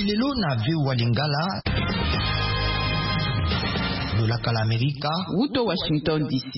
lelo na VOA Lingala lolaka la Amerika uto Washington DC.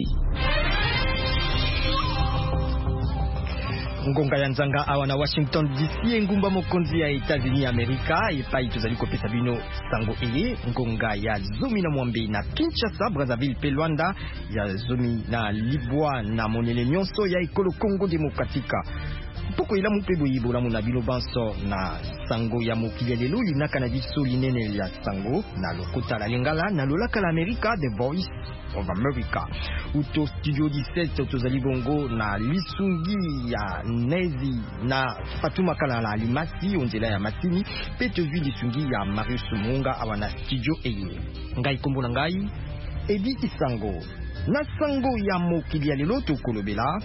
Ngonga ya nzanga awa na Washington DC ngumba mokonzi ya Etats-Unis Amerika epai tozali kopesa bino sango eye ngonga ya zomi na mwambe na Kinshasa, Brazzaville pe Luanda ya zomi na Libwa na monele nyonso ya ekolo Congo Demokratika. Poko ila mupe boyibo la muna bino banso na sango ya mokili lelo linaka na biso linene ya sango na lokota la Lingala na lolaka la Amerika, The Voice of America. Uto studio 17 tozali bongo na lisungi ya Nezi na Fatuma Kala la Alimasi onzela ya Matini pe tozwi lisungi ya Marius Munga awa na studio eye. Ngai kombo na ngai Edi Isango na sango ya mokili ya lelo tokolobela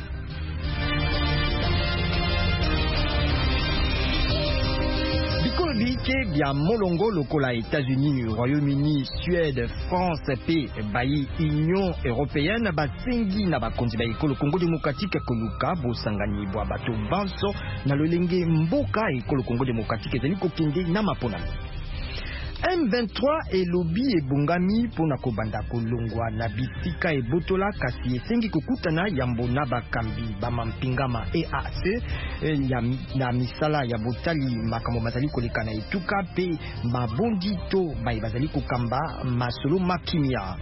bike bia molongo lokola États-Unis, Royaume-Uni, Suède, France pe bayi Union Européenne basengi na bakonzi ba ekolo Congo Démocratique koluka bosangani bwa bato banso na lolenge mboka ekolo Congo Démocratique ezali kokende na mapona. M23 elobi ebungami pona kobanda kolongwa na bisika ebotola kasi esengi kokutana yambo na bakambi bamampingama EAC na misala ya botali makambo bazali koleka na etuka pe mabondi to bayi bazali kokamba masolo makimia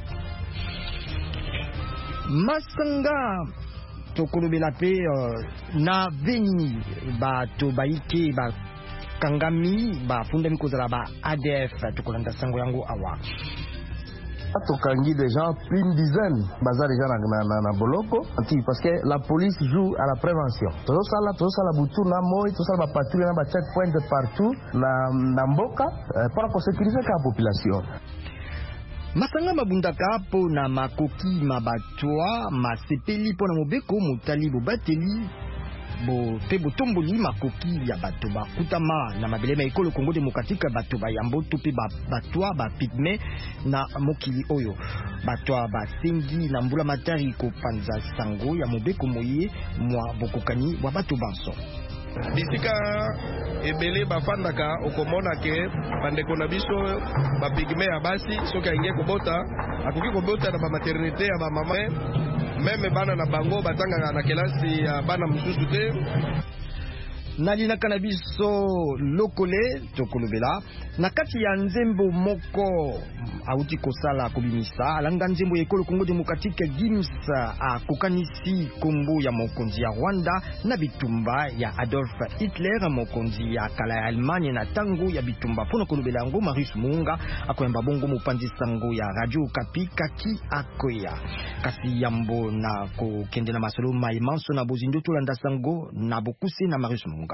masanga tokolobela pe na veni bato baike ba kangami ba fundami kozala ba ADF tokolanda sango yango awa tokangi déjà plus une dizaine bazar déjà na boloko parce que la police joue à la prévention tout ça la butu na moi tout ça ba patrouille na ba checkpoint partout na mboka pour sécuriser la population. Masanga mabundaka po na makoki mabatwa masepeli po na mobeko motali bobateli bo te botomboli makoki ya bato bakutama na mabele ma ekolo Congo Démocratique bato ba yambo to pe batwa ba pigme na mokili oyo batwa basengi na mbula matari ko panza sango ya mobeko moye mwa bokokani wa bato banso bisika ebele bafandaka okomona ke bandeko na biso bapigme ya basi soki ainge kobota akoki kobota na bamaternité ya bamama meme bana na bango batangaka na kelasi ya bana mosusu te. Nalina kanabiso lokole tokolobela na kati ya nzembo moko auti kosala kobimisa alanga nzembo ekolo Congo Démocratique Gims akokanisi kombo ya mokonzi ya Rwanda na bitumba ya Adolf Hitler mokonzi ya kala ya Allemagne na tango ya bitumba pona kolobela yango Marius Munga akoyamba bongo mopanzi sango ya Radio Okapi kaki akoya kasi yambo na kokende na masolo maimanso na bozindo tolanda sango na bokuse na Marius Munga.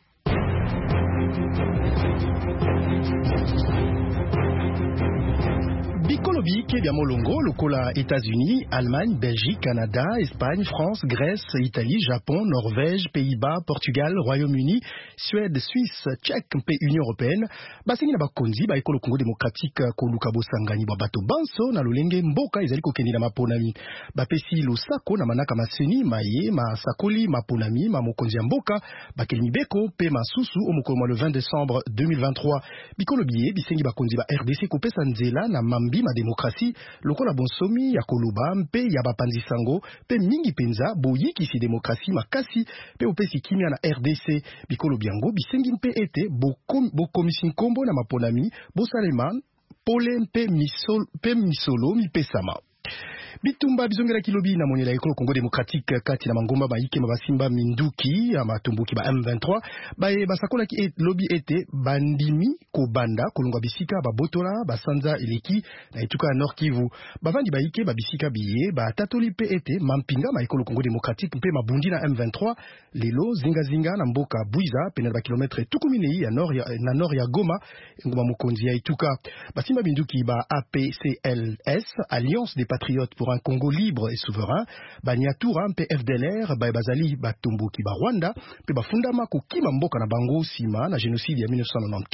Bikolo bike bia molongo lokola États-Unis, Allemagne, Belgique, Canada, Espagne, France, Grèce, Italie, Japon, Norvège, Pays-Bas, Portugal, Royaume-Uni, Suède, Suisse, Tchèque pe Union Européenne basengi na bakonzi ba ekolo Congo Démocratique koluka bosangani ba bato banso na lolenge mboka ezali kokendi na maponami bapesi losako na manaka maseni maye masakoli maponami ma mokonzi ya mboka bakeli mibeko pe masusu omokolo le 20 décembre 2023 bikolo biye bisengi bakonzi ba RDC kopesa nzela na mambi ma démocratie lokola bonsomi ya koloba mpe ya bapanzi sango pe mingi penza boyikisi démocratie makasi pe opesi kimia na RDC bikolo biango bisengi mpe ete bokomisi nkombo na maponami bosalema pole mpe misolo mipesama bitumba bizongela kilobi na monela ekolo Congo Démocratique kati na mangomba baike mabasimba minduki ya matumbuki ba M23 baye basakola ki lobi ete bandimi kobanda kolongwa bisika babotola basanza eleki na etuka ya Nord Kivu bavandi baike babisika biye batatoli pe ete mampinga ma ekolo Congo Démocratique mpe mabundi na M23 lelo zinga na mboka Buiza pena ba kilometre tukumine ya nord ya Goma ngoma mokonzi ya etuka basimba minduki ba APCLS Alliance des Patriotes pour un Congo libre et souverain Banyatura mpe FDLR bazali batumbuki ba Rwanda mpe bafundama kokima mboka na bango sima na génocide ya 1994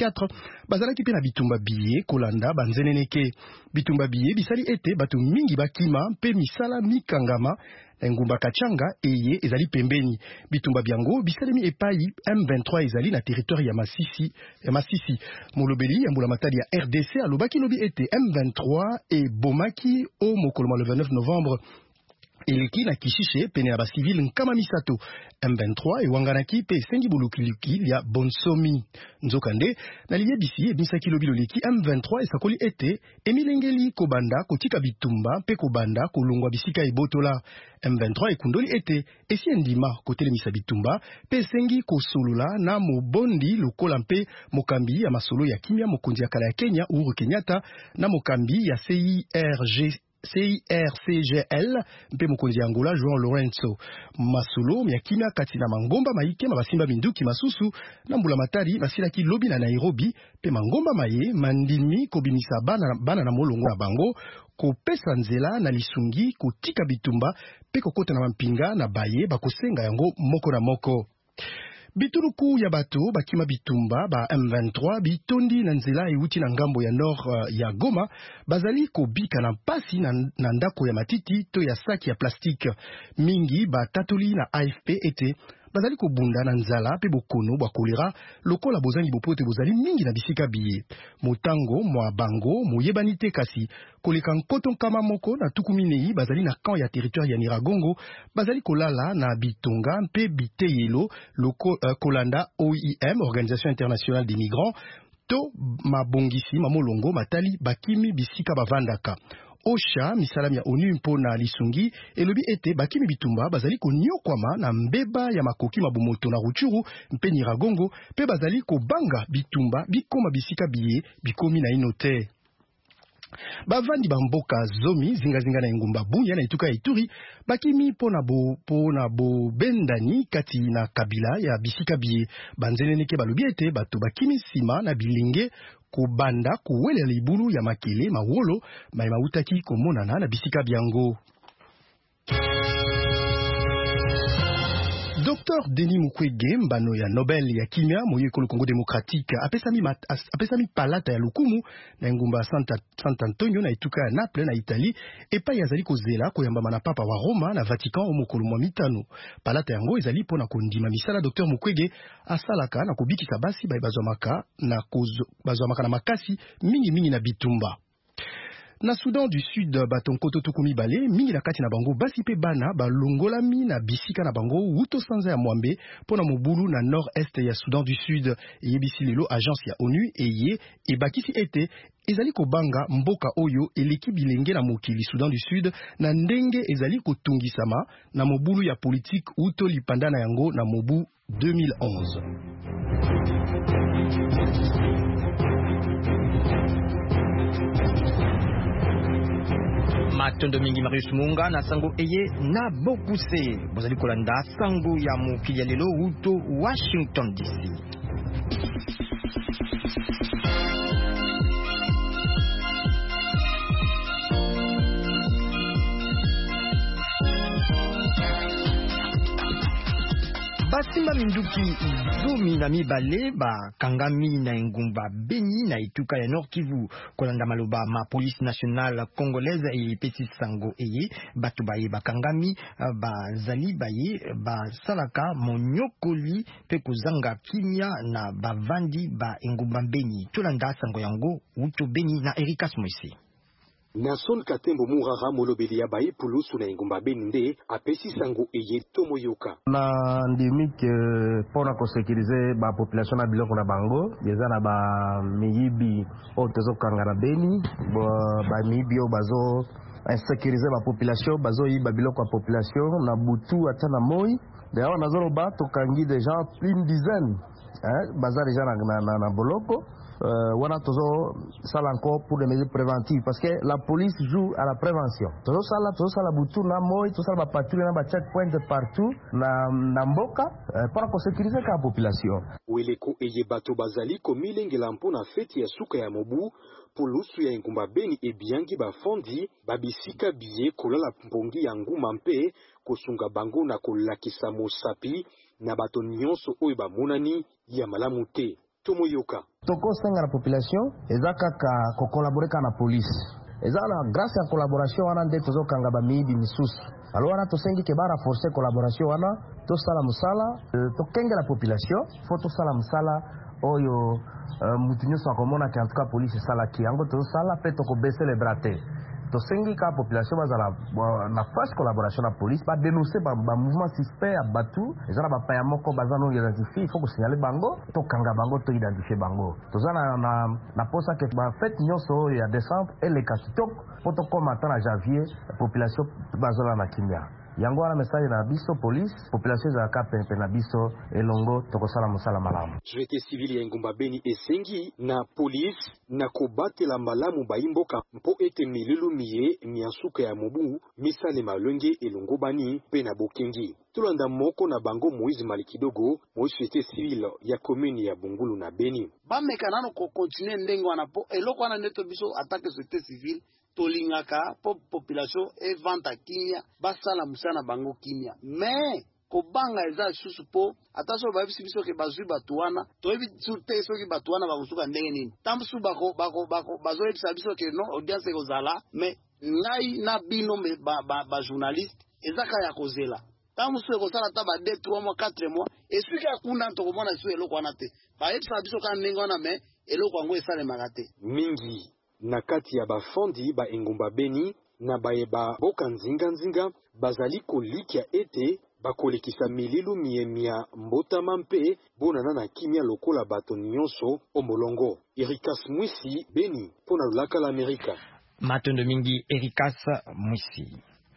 bazalaki pe na bitumba biye kolanda banzeneneke. Bitumba biye bisali ete bato mingi bakima pe misala mikangama na ngumba Kachanga eye ezali pembeni. Bitumba biango bisalemi epai M23 ezali na territoire ya Masisi. Molobeli ya mbula matadi ya RDC alobaki lobi ete M23 e bomaki o mokoloma le 29 novembre eleki na Kishishe pene ya basivile nkama misato. M23 ewanganaki pe sengi bulukiluki ya bonsomi. Nzokande na liyebisi ebisaki lobi loleki M23 esakoli ete emilengeli kobanda kotika bitumba pe kobanda kolongwa bisika ebotola. M23 ekundoli ete esi endima kotelemisa bitumba pe sengi kosolula na mobondi lokola mpe mokambi ya masolo ya kimia mokonzi ya kala ya Kenya Uhuru Kenyatta na mokambi ya CIRCGL mpe mokonzi ya Angola João Lourenço. Masolo miakimia kati na mangomba maike mabasimba minduki masusu na mbula matari basilaki lobi na Nairobi pe mangomba maye mandimi kobimisa bana na molongo na bango kopesa nzela na lisungi kotika bitumba pe kokota na mampinga na baye bakosenga yango moko na moko. Bituruku ya bato bakima bitumba ba M23 bitondi na nzela euti na ngambo ya nord ya Goma bazali kobika na mpasi na ndako ya matiti to ya saki ya plastique. Mingi batatoli na AFP ete bazali kobunda na nzala pe bokono bwa kolera lokola bozangi bopote bozali mingi na bisika biye. Motango mwa bango moyebani te kasi koleka nkoto nkama moko na tukuminei bazali na camp ya territoire ya Niragongo bazali kolala na bitonga mpe biteyelo kolanda OIM Organisation Internationale des Migrants to mabongisi mamolongo matali bakimi bisika bavandaka. Osha misalami ya ONU mpona lisungi elobi ete bakimi bitumba bazali konyokwama na mbeba ya makoki mabumoto na Ruchuru mpe Niragongo pe bazali kobanga bitumba bikoma bisika biye bikomi na inote. Bavandi bamboka zomi zingazinga na ngumba bunya na ituka ya Ituri bakimi pona bo bendani kati na kabila ya bisika biye banzeneneke balobi ete bato bakimi sima na bilinge kubanda kuwele libulu ya makele mawolo mautaki komonana na bisika biango. Dr Denis Mukwege mbano ya Nobel ya kimia moyekolo Congo Démocratique apesami palata ya lukumu na ngumba Sant Antonio na ituka ya Naples na Italie epa yazali kozela koyambama na papa wa Roma na Vatican o mokolo mwa mitano. Palata yango ezali pona kondima misala Dr Mukwege asalaka na kobikisa basi bazwamaka na makasi mingi na bitumba. Na Soudan du Sud batonkoto tukumi bale mingi na kati na bango basi pe bana balongolami na bisika na bango wuto sanza ya mwambe pona mobulu na nord-est ya Soudan du Sud. Yebisi lelo agence ya ONU eye ebakisi ete ezali kobanga mboka oyo eleki bilenge na mokili Soudan du Sud na ndenge ezali kotungisama na mobulu ya politique wuto lipanda na yango na mobu 2011. Matondo mingi Marius Munga na sango eye na bokuse bozali kolanda sango ya mokili ya lelo uto Washington DC. Basimba minduki zomi na mibale ba kangami na ngumba Beni na ituka ya Nord Kivu kolanda maloba ma police nationale congolaise e pesi sango eye batu baye bakangami bazali baye basalaka monyokoli pe kozanga kimia na bavandi ba ngumba Beni tolanda sango yango uto Beni na Erika Smoisi. Nason Katembo Mourara molobeli ya baye pulusu na ngumba Beni nde apesi sango eye tomoyoka na ndimike pona ko sécuriser ba population na biloko na bango yeza na ba miyibi otezo kangana Beni ba miyibi o bazo insécuriser ba population bazo yiba biloko ya population na butu atana moi d'ailleurs nazoro ba to kangi déjà plus une dizaine bazar déjà na boloko. Wana tozo sala encore pour des mesures préventives parce que la police joue à la prévention. Tozo sala butu na moi, tozo sala ba patrouille na ba checkpoint partout na mboka pour ko sécuriser la population. Weleko eye bato bazali ko milengela mpona feti ya suka ya mobu pulusu ya ngumba Beni e biangi ba fondi babisika biye kolala mpongi ya nguma mpe kosunga bango na kolakisa mosapi na bato nyonso oyo bamonani ya malamu te. Tomoyoka. Toko senga la population ezaka ka ko collaborer na police. Ezala grâce à collaboration wana nde tozo kanga ba mibi misusu. Alors wana tosengi ke ba renforcer collaboration wana to sala musala to kenga la population faut to sala musala oyo mutunyo sa komona ke en tout cas police sala ki yango to sala pe to ko baisser les bras te. Tosengi ka population bazala na face collaboration na police ba dénoncer ba mouvement suspect à Batu ezala ba paya moko bazano identifier il faut ko signaler bango to kanga bango to identifier bango tozana na posa ke ba fête nyonso ya décembre et les katitok poto koma na janvier population bazala na kimia yango wana message na biso police population za ka pepe na biso elongo tokosala musala malamu. Société civile ya Ngumba Beni esengi na police na kobatela malamu baimboka mpo ete milulu miye miasuka ya mobu misale malwenge elongo bani pe na bokengi. Tulanda moko na bango Moïse Malikidogo mo société civile ya commune ya Bungulu na Beni. Bameka nano ko continuer ndenge wana po eloko wana neto biso attaque société civile tolingaka population evanta kimia basala musana bango kimia mais kobanga eza susu po ataso ba biso ke bazui batuana to ebi surte soki batuana ba kusuka ndenge nini tamsu bako bazo biso ke no audience ko zala mais ngai na bino me ba journaliste ezaka ya kozela tamsu ko sala ta ba 2 3 mois 4 mois esika kuna to komona su eloko wana te ba biso ka ndenge wana mais eloko ngo esale magate mingi na kati ya bafondi ba Engumba Beni na bayeba boka nzinga bazali kolikia ete bakolekisa mililu miemia mbotama mpe bonana na kimia lokola bato nyonso omolongo. Erikas Mwisi, Beni, pona lulaka la Amerika. Matondo mingi Erikas Mwisi.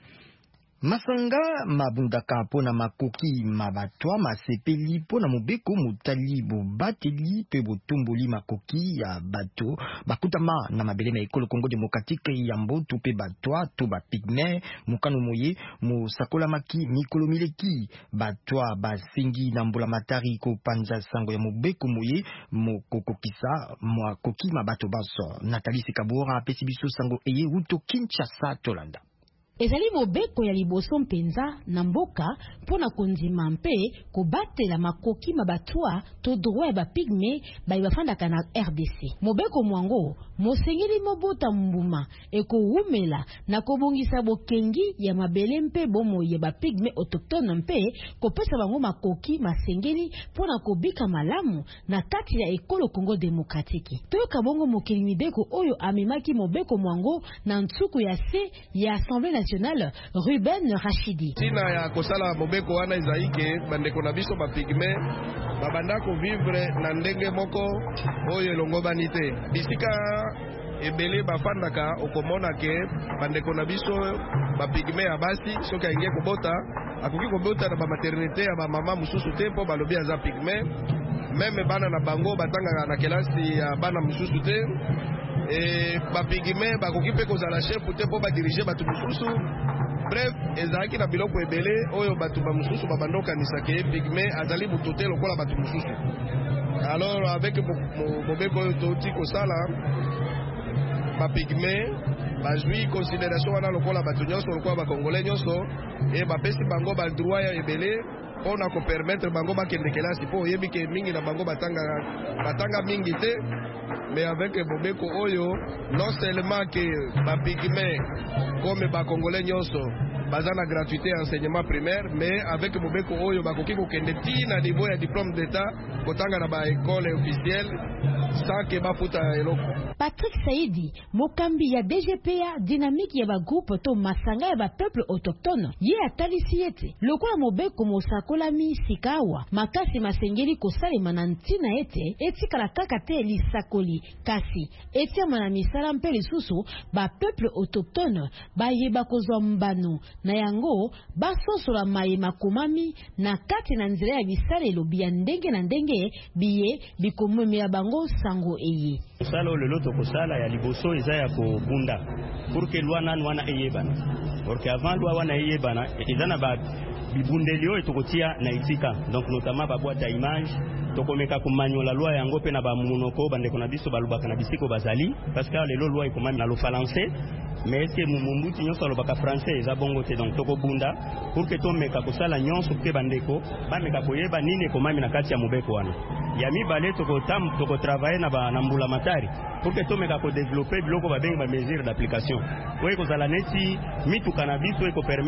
Masanga mabundaka pona makoki mabatwa masepeli pona mobeko mutali bobateli pe botumboli makoki ya bato bakutama na mabele na ekolo Congo Démocratique ya mboto pe batwa to ba pigme mukano moye musakola maki mikolo mileki batwa basengi na mbula matari ko panza sango ya mobeko moye mokokokisa makoki mabato baso. Nathalie Sekabora apesi biso sango eye uto Kinshasa Tolanda. Ezali mobeko ya liboso mpenza na mboka pona kondima mpe kobatela makoki mabatwa to droit ba pigme bafandaka na RDC. Mobeko mwango mosengeli mobota mbuma ekowumela na kobongisa bokengi ya mabele mpe bomo ya ba pigme autochtone mpe kopesa bango makoki masengeli pona kobika malamu na kati ya ekolo Congo Démocratique. Toyoka bongo mokeli mibeko oyo amemaki mobeko mwango na ntsuku ya se ya Assemblée nationale Ruben Rachidi. Tina ya kosala mobeko wana izaike bandeko na biso ba pigme babanda ko vivre na ndenge moko oyo elongo banite bisika ebele bafandaka okomona ke bandeko na biso ba pigme ya basi soki aingie kobota akoki kobota na ba maternité ya ba mama mususu te po balobi aza pigme meme bana na bango batanga na kelasi ya bana mususu te ba pigme bakoki pe kozala chef te po ba diriger batu mususu. Bref, ezaki na biloko ebele oyo batu ba mususu babandoka nisake pigme azali mutote lokola batu mususu. Alors avec mobeko oyo toti kosala ba pigme bazwi considération wana lokola batu nyonso lokola ba congolais nyonso e bapesi bango ba droit ya ebele pona ko permettre bango bakende kelasi po yebi ke mingi na bango batanga mingi te. Mais avec Bobeko Oyo, non seulement que ba pigme comme ba congolais nyonso bazana gratuité enseignement primaire, mais avec Bobeko Oyo bakoki kokende tina niveau ya diplôme d'état kotanga na ba école officielle sans que ba futa eloko. Patrick Saidi, mokambi ya DGPA dynamique ya ba groupe to masanga ya ba peuple autochtone ye atalisi ete lokola mobeko mosakolami sikawa makasi masengeli kosalema na ntina ete etikala kaka te lisakoli kasi etiama na misala mpe lisusu ba peuple autochtone bayeba kozwa mbano na yango basosola mayema komami na kati na nzela ya bisalelo bya ndenge na ndenge biye bikomemela bango sango eye. Sala lelo tokosala ya liboso eza ya kobunda pour que loi nan wana eyebana porque avant loi wana eyebana eza na ba bibundelio etokotia na itika donc notamment ba boîte à image tokomeka kumanyola loi yango pe na ba monoko bandeko na biso balobaka na bisiko bazali parce que lelo loi ekomami na lo français mais est-ce que mumbuti nyonso alobaka français eza bongo te donc tokobunda pour que tomeka kosala nyonso pe bandeko bameka koyeba nini ekomami na kati ya mobeko wana ya mibale tokotravaille na mbula matari pour que tomeka kodévelopper biloko babengi ba mesure d'application oyo kozala neti mituka na biso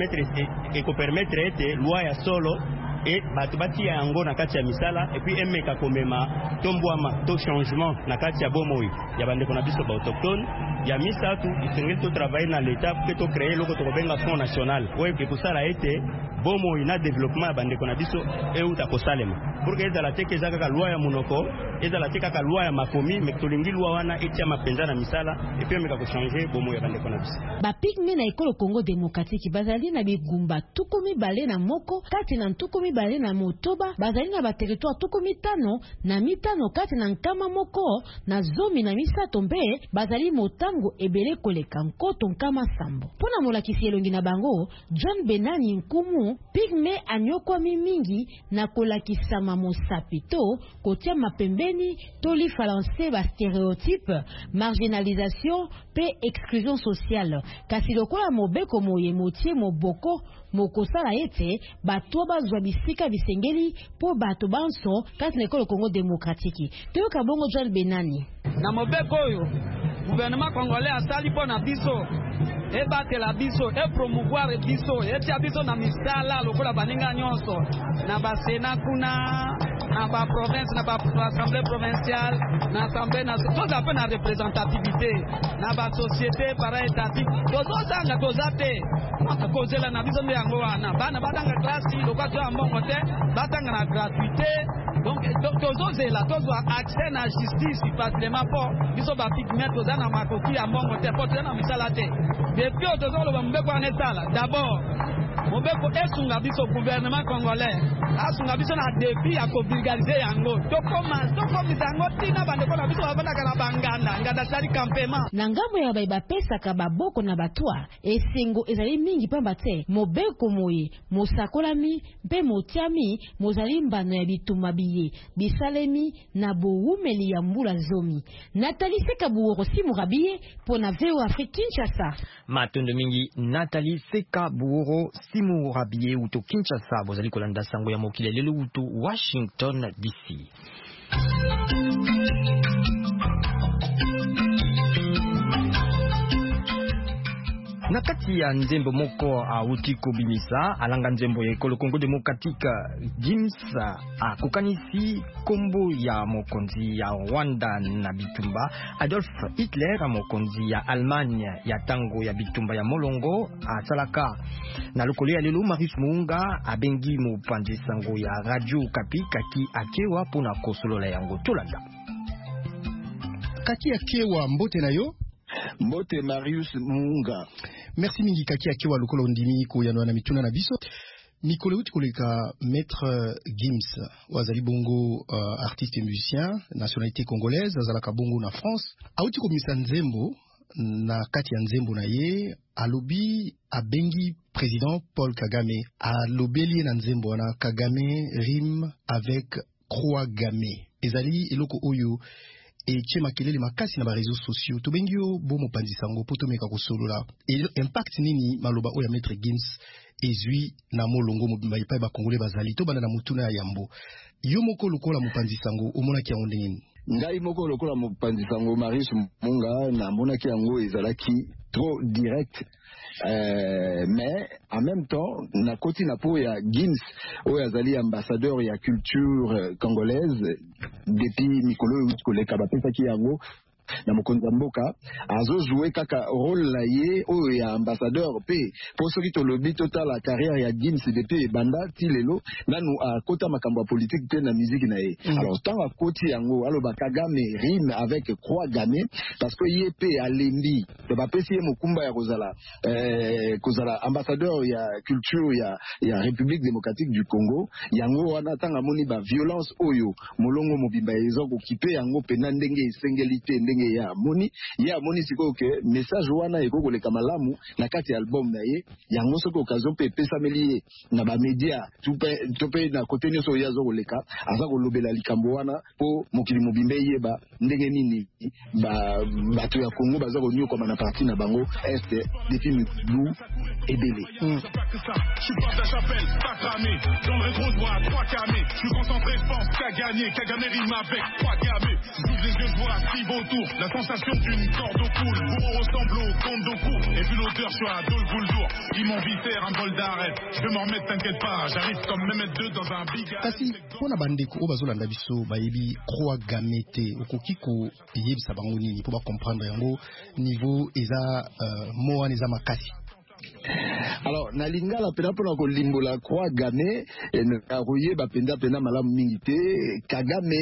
ekopermettre ete loi ya solo et bato batia yango na kati ya misala et puis emeka komema tombwama to changement na kati ya bomoi ya bandeko na biso ba autochtone ya misatu isengeli to travailler na l'état pour que to créer loko to benga fonds national oyo ke kusala ete bomoi na développement ya bandeko na biso euta kosalema pour que ezala te ke ezaka loi ya monoko ezala te kaka loi ya makomi mais tolingi loi wana etia mapenza na misala et puis emeka ko changer bomoi ya bandeko na biso ba pigme na ekolo Congo démocratique bazali na bigumba tukumi bale na moko kati na tukumi bale na motoba bazali na ba territoire tukumi tano na mitano kati na nkama moko na zomi na misato mbe bazali motango ebele koleka nkoto nkama sambo pona molakisi elongi na bango John Benani Nkumu pigme anyokwa mingi na kolakisama mosapito kotia mapembeni toli falanse ba stéréotype marginalisation pe exclusion sociale kasi lokola mobeko moye motie moboko mokosala ete bato bazwa bisika bisengeli po bato banso kati na ekolo Congo démocratique toyoka bongo John Benani na mobeko oyo gouvernement congolais asali po na biso ebatela biso promouvoir biso etia biso na misala lokola baninga nyonso na basena kuna na ba province na ba assemblée provinciale na assemblée nationale toza pe na représentativité na ba société para étatique tozozanga tozate kozela na biso nde yango wana bana batanga classe lokola ya mbongo te batanga na gratuité donc tozozela tozwa accès na justice facilement po biso bapigme toza na makoki ya mbongo te po toza na misala te depuis tozoloba mbeko wana esala d'abord mobeko esunga biso gouvernement congolais asunga biso na défi ya kobulgariser yango tokomisa yango tina bandeko na biso bavandaka na banganda nganda sali campement na ngambo ya bai bapesaka baboko na batwa esengo ezali mingi pamba te mobeko moye mosakolami mpe motiami mozali mbano ya bituma biye bisalemi na bowumeli ya mbula zomi Nathalie Sekabuoro Simurabiye pona Veo Afrique Kinshasa matondo mingi Nathalie Sekabuoro Simurabiye uto Kinshasa bozali kolanda sango ya mokili lelo uto Washington DC. Na kati ya nzembo moko auti kobimisa alanga nzembo ya ekolo Congo démocratique Gims akokanisi kombo ya mokonzi ya Rwanda na bitumba Adolf Hitler mokonzi ya Allemagne ya tango ya bitumba ya molongo asalaka na lokolo ya lelo Marius Muunga abengi mopanzi sango ya Radio Okapi kaki akewa pona kosolola yango tolanda kaki akewa mbote na yo Mbote Marius Muunga. Merci mingi kaki akewa lokolo ndimi ko yanwa na mituna na biso. Mikolo uti koleka Maître Gims wazali bongo artiste et musicien nationalité congolaise azalaka bongo na France. Auti komisa nzembo na kati ya nzembo na ye alobi abengi président Paul Kagame alobeli na nzembo na Kagame rime avec croix gammée. Ezali eloko oyo et tchema kelele makasi na ba réseaux sociaux to bengio bo mopanzi sango poto meka ko solola et impact nini maloba oya Maître Gims ezui na molongo mobimba ipa ba congolais bazali to bana na mutuna ya yambo yo moko lokola mopanzi sango omona ki yango ndeni ngai moko lokola mopanzi sango Marius Muunga na mona ki yango ezalaki trop direct mais en même temps na koti na po ya Gims oyo azali ambassadeur ya culture congolaise depuis mikolo koleka bapesaki yango na mokonzi mboka azo jouer kaka rôle la ye oyo ya ambassadeur pe pour soki to lobi total la carrière ya Gims depuis banda tilelo nanu a kota makambo politique te na musique na ye alors tant a koti yango aloba Kagame rime avec croix gammée parce que ye pe alembi to ba pesi mokumba ya kozala ambassadeur ya culture ya République démocratique du Congo yango wana tanga moni ba violence oyo molongo mobimba ezo ko kipe yango pena ndenge esengelité ndenge ya moni siko ke message wana eko koleka malamu na kati album na ye yango soko occasion pe pesameli na ba media tope na côté nyoso ya zo koleka aza kolobela likambo wana po mokili mobimbe yeba ndenge nini bato ya Congo baza konyoka na parti na bango est depuis Mibu ebele. Je suis pas d'Achapelle, pas cramé. Dans le rétro, je vois 3 camés. Je suis concentré, je pense qu'à gagner. Kagame rime avec 3 gamés. J'ouvre les yeux, je vois Steve autour. La sensation d'une corde au cou. Le bourreau ressemble au conte de cou. Et vu l'odeur, je suis à Dole Gouldour. Ils m'ont vite faire un bol d'arrêt. Je vais m'en remettre, t'inquiète pas. J'arrive comme Mehmet 2 dans un big. Kasi, pona bandeko, bazolanda biso, bayebi, croix gamete, okoki ko yebisa bango nini, pour comprendre yango, niveau, eza, moa, eza makasi. Alors na lingala pena pona ko limbola croix game na roye ba penda malamu mingi te Kagame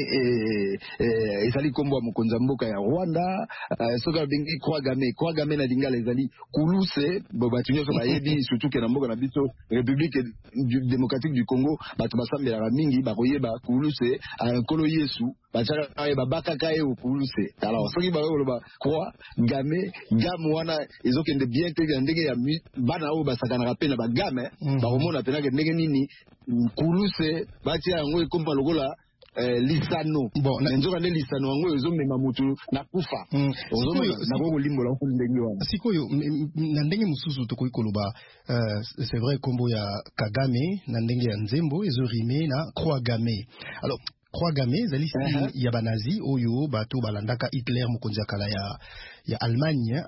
ezali kombo mokonza mboka ya Rwanda soka bengi croix game na lingala ezali kuluse bo batunyo so bayebi surtout ke na mboka na biso République démocratique du Congo bato basambela mingi ba roye ba kuluse nkolo Yesu bachaka ba bakaka e kuluse. Alors soki ba ba croix game wana ezokende bien te ndenge ya bana o basakana rapena bagame ba romona pena ke ndenge nini kuluse batia yango ekomba lokola lisano bon nzoka ne lisano yango ezomema mutu na kufa ozomona na ko limbola ko ndenge wana sikoyo na ndenge mususu to koikoloba c'est vrai kombo ya Kagame na ndenge ya Nzembo ezorime na croix game. Alors croix game zali ya banazi oyo bato balandaka Hitler mokonzi kala ya Allemagne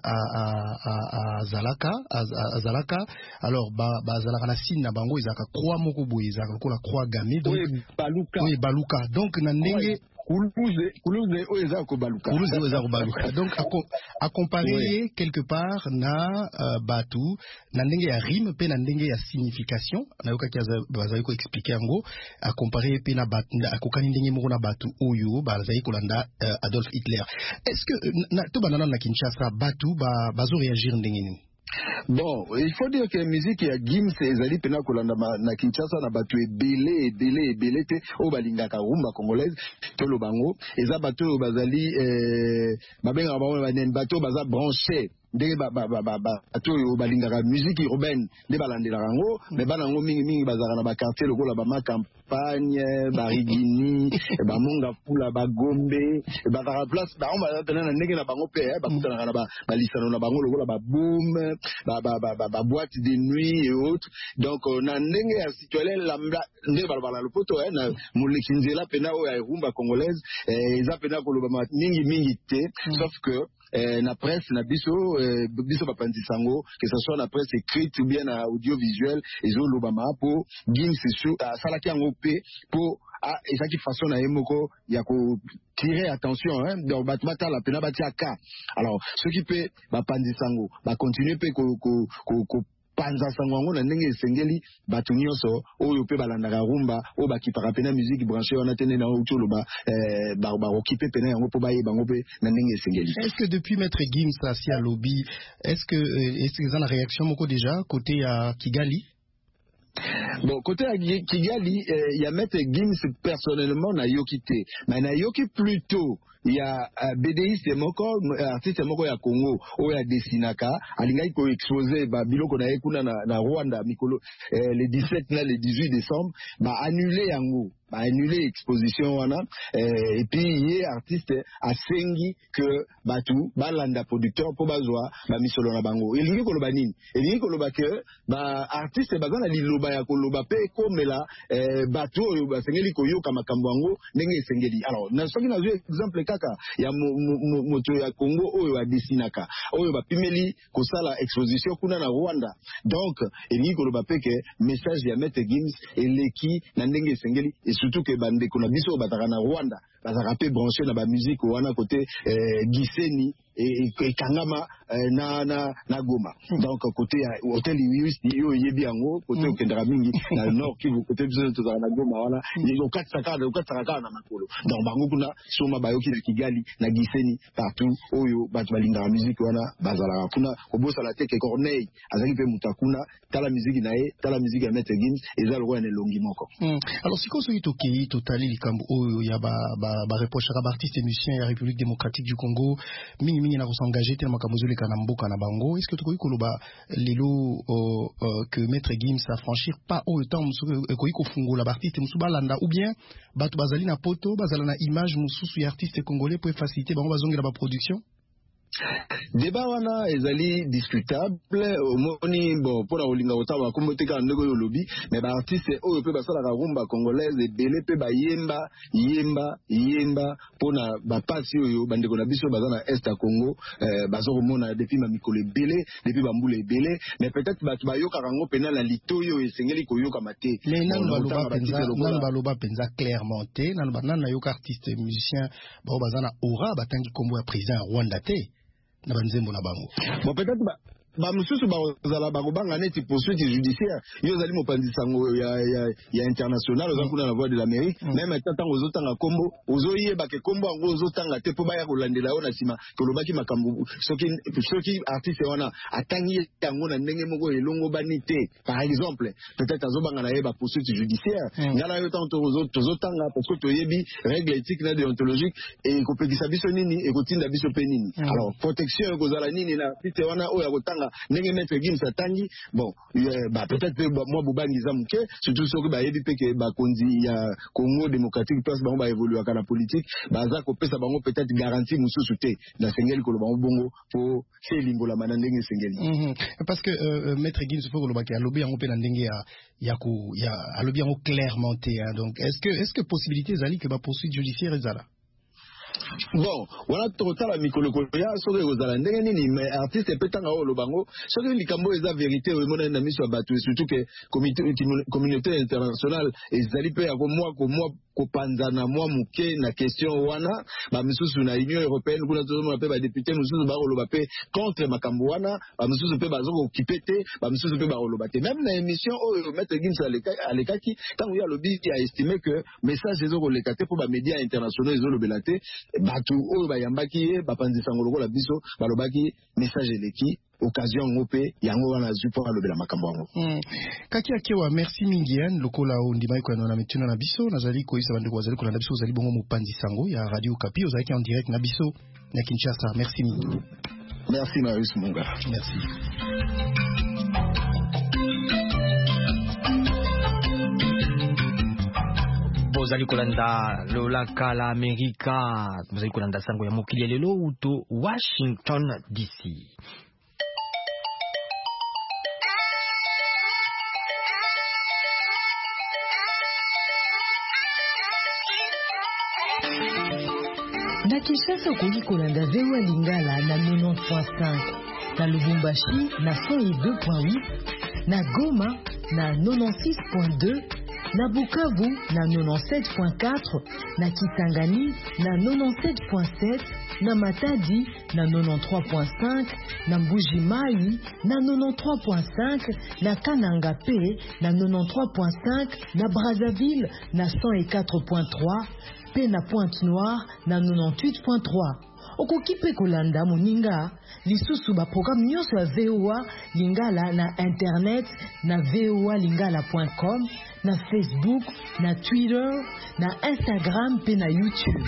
a Zalaka. Alors zalaka na sine na bango ezaka croix moko boye ezaka ko la croix game donc baluka donc na ndenge Kuluze oeza ko baluka. Donc à comparer quelque part na batu na ndenge ya rime pe na ndenge ya signification na yoka bazali ko expliquer ngo à comparer pe na batu akokani ndenge moko na batu oyo bazali ko landa Adolf Hitler. Est-ce que to banana na Kinshasa batu bazo réagir ndenge nini? Bon, il faut dire que la musique ya Gims ezali pena kolanda na Kinshasa na batu ebele te o balingaka rumba congolaise to lobango eza batu bazali babenga ba nen batu baza branché ndenge bato oyo balingaka musique urbaine nde balandela yango mais bana yango mingi bazaka na ba quartier lokola ba campagne barigini bamonga pula bagombe bazaka place ba on bazana na ndenge na bango pe bakutana na ba lisano na bango lokola ba boom ba boîte de nuit et autres. Donc na ndenge ya citoyen lambda nde balabala lopoto na mulikinzela pena o ya rumba congolaise eza pena koloba mingi te sauf que na presse na biso bapanzi sango que ce soit na presse écrite ou bien na audiovisuel ezo lobama po Gims sur salaki yango pe po ezaki façon na yemoko ya ko tirer attention donc batmata la pena batia ka. Alors ce qui peut bapanzi sango ba continuer pe ko panza sango na ndenge esengeli batu nyonso oyo pe balandaka rumba o bakipaka pena musique branchée on a tenu na utolo ba occuper pena yango po baye bango pe na ndenge esengeli. Est-ce que depuis maître Gims asi à lobby est-ce que ça na réaction moko déjà côté à Kigali? Bon, côté à Kigali, il y a maître Gims personnellement na yoki te mais na yoki plutôt il y a BDiste moko artiste moko ya Congo o ya Desinaka alingai ko exposer ba biloko na ekuna na Rwanda mikolo le 17 na le 18 décembre ba annuler yango ba annuler exposition wana et puis yé artiste asengi que batu balanda producteur po bazwa ba misolo na bango elingi koloba nini elingi koloba que ba artiste bazana liloba ya koloba pe komela batu oyo basengeli koyoka makambo yango ndenge esengeli. Alors na soki na exemple kaka ya moto ya Congo oyo adesinaka oyo bapimeli kosala exposition kuna na Rwanda. Donc elingi koloba pe que message ya maître Gims eleki na ndenge esengeli et surtout que bande ko na biso bataka na Rwanda bazaka pe branché na ba musique wana côté Giseni et kangama na Goma. Donc côté hôtel yo yebi yango côté okendra mingi na nord Kivu côté biso to na Goma wala yo katsaka na makolo. Donc bango kuna soma bayoki na Kigali na Gisenyi partout oyo batu balinga musique wana bazala kuna obosa la teke Corneille azali pe mutakuna tala musique nae tala musique ya Maître Gims eza le roi na longi moko. Alors si koso itoki totali likambo oyo ya ba reproche ka artiste et musicien ya République démocratique du Congo mingi na s'engager tellement kamozole kana mboka na bango, est-ce que tu koloba lelo que Maître Gims a franchir pas autant ko iko fungola ba artiste musuba landa ou bien batu bazali na poto bazala na image mususu ya artiste congolais pour faciliter bango bazongela ba production? Débat wana ezali discutable omoni bon pour la olinga otaba komoteka ndeko yo lobby mais ba artiste oyo pe basala ka rumba congolaise ebele pe ba yemba pona ba pasi oyo bandeko na biso bazana est à Congo bazoko mona depuis ma mikolo ebele depuis ba mbula ebele mais peut-être batu ba yoka rango pena la litoyo esengeli koyoka mate mais nan baloba penza clairement te nan na yoka artiste musicien ba bazana aura batangi kombo ya président Rwanda te na banzembo na bango. Bon peut-être ba mususu bazala bakobanga neti poursuite judiciaire yo zali mopanzi sango ya international ozakuna la voix de l'Amérique même tant ozotanga kombo ozoyeba ke kombo ngo ozotanga te po baya kolandela ona sima kolobaki makambo soki artiste wana atangi yango na ndenge moko elongo banite par exemple peut-être azobanga na yeba poursuite judiciaire ngala yo tant tozotanga parce que toyebi règle éthique na déontologique et kopekisa biso nini et kotinda biso pe nini alors protection kozala nini na artiste wana oya kotanga ndenge Maître Gims atangi bon peut-être moi bobangi zamuke surtout soki bayebi pe ke bakonzi ya Congo démocratique place bango ba évoluer kana politique baza ko pesa bango peut-être garantie mususu te na sengeli ko bango bongo po selingo la manandenge sengeli parce que Maître Gims faut ko lobaki alobi yango pe na ndenge ya alobi yango clairement te donc est-ce que possibilité zali que ba poursuite judiciaire ezala? Bon, voilà totala mikolo ya soki ozala ndenge nini mais artiste petanga o lobango soki likambo eza vérité o mona na miso batu surtout que communauté internationale ezali pe ya moi kopanzana moi muke na question wana ba misusu na Union européenne kuna tozomona pe ba député misusu ba koloba pe contre makambo wana ba misusu pe bazoko kipete ba misusu pe ba koloba te même na émission o Maître Gims alekaki tango ya lobby a estimé que message ezoko lekate pour ba médias internationaux ezolobela te batu oyo bayambaki ye bapanzisa ngoloko la biso balobaki message eleki occasion ngope yango wana zupo alobela makambo yango kaki akewa merci mingian lokola ondima ko na mituna na biso nazali ko isa bandeko bazali ko na biso zali bongo mopanzisa ngo ya Radio Kapi ozali en direct na biso na Kinshasa. Merci mingi. Merci Marius Munga. Merci. Bozali kolanda lolaka la Amerika bozali kolanda sango ya mokili ya lelo uto Washington DC. Na Kinshasa okoki kolanda VOA Lingala na 90.5, na Lubumbashi na 102.8, na Goma na 96.2, na Bukavu na 97.4, na Kisangani na 97.7, na Matadi na 93.5, na Mbuji-Mayi na 93.5, na Kananga Pe na 93.5, na Brazzaville na 104.3, pe na Pointe-Noire na 98.3. Okoki pe kolanda moninga lisusu ba programme nyonso ya VOA Lingala na internet na voalingala.com, na Facebook, na Twitter, na Instagram pe na YouTube.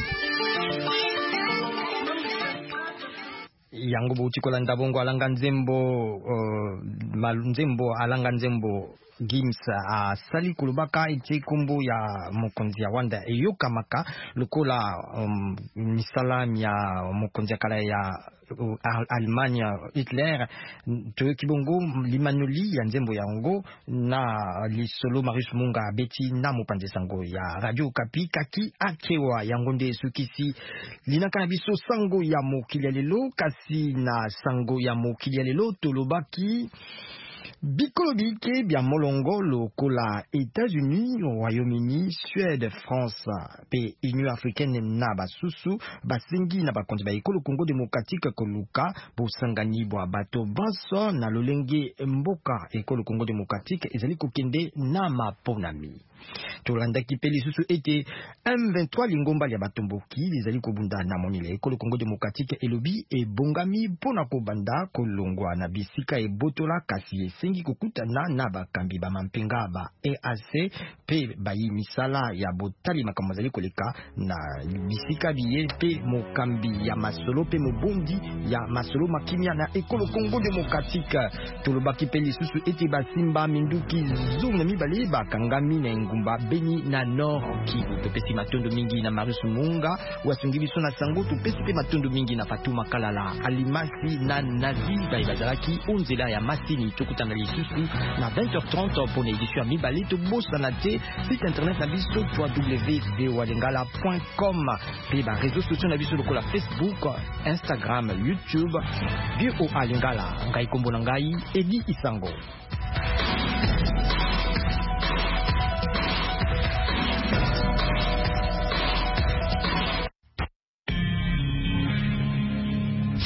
Yango bouti kolanda bongo alanga nzembo nzembo alanga nzembo Gims asali kulubaka ite kumbu ya mokonzi ya Rwanda eyokamaka lokola misala ya mokonzi ya kala ya Allemagne Hitler to kibongo limanoli ya nzembo yango na lisolo Marius Munga beti na mopanze sango ya Radio Kapi kaki akewa yango nde sukisi linaka na biso sango ya mokili ya lelo kasi na sango ya mokili ya lelo tolobaki Bikolobike bia molongo lokola États-Unis, Royaume-Uni, Suède, France pe Union africaine na basusu basengi na bakonzi ba ekolo Congo démocratique koluka bosangani bwa bato banso na lolenge mboka ekolo Congo démocratique ezali kokende na maponami. Tolanda kipeli susu ete M23 lingomba ya batomboki ezali kobunda na monile ekolo Congo démocratique elobi e bongami pona kobanda kolongwa na bisika e botola kasi esengi kokutana na bakambi ba mampenga ba EAC pe bayi misala ya botali makambo ezali koleka na bisika biye pe mokambi ya masolo pe mobondi ya masolo makimia na ekolo Congo démocratique. Tolobaki peli susu ete basimba minduki zoom na mibale bakangami na ngumba Beni na Nord Kivu. Topesi matondo mingi na Marius Munga wasungi biso na sango, topesi pe matondo mingi na Fatuma Kalala Alimasi na Nazi bazalaki onzela ya masini. Tokutana lisusu na 20h30 pour l'édition ya mibale. Tobosa na te site internet na biso www.voalingala.com pe ba réseaux sociaux na biso lokola Facebook, Instagram, YouTube VOA Lingala. Ngai kombo na ngai Edi Isango.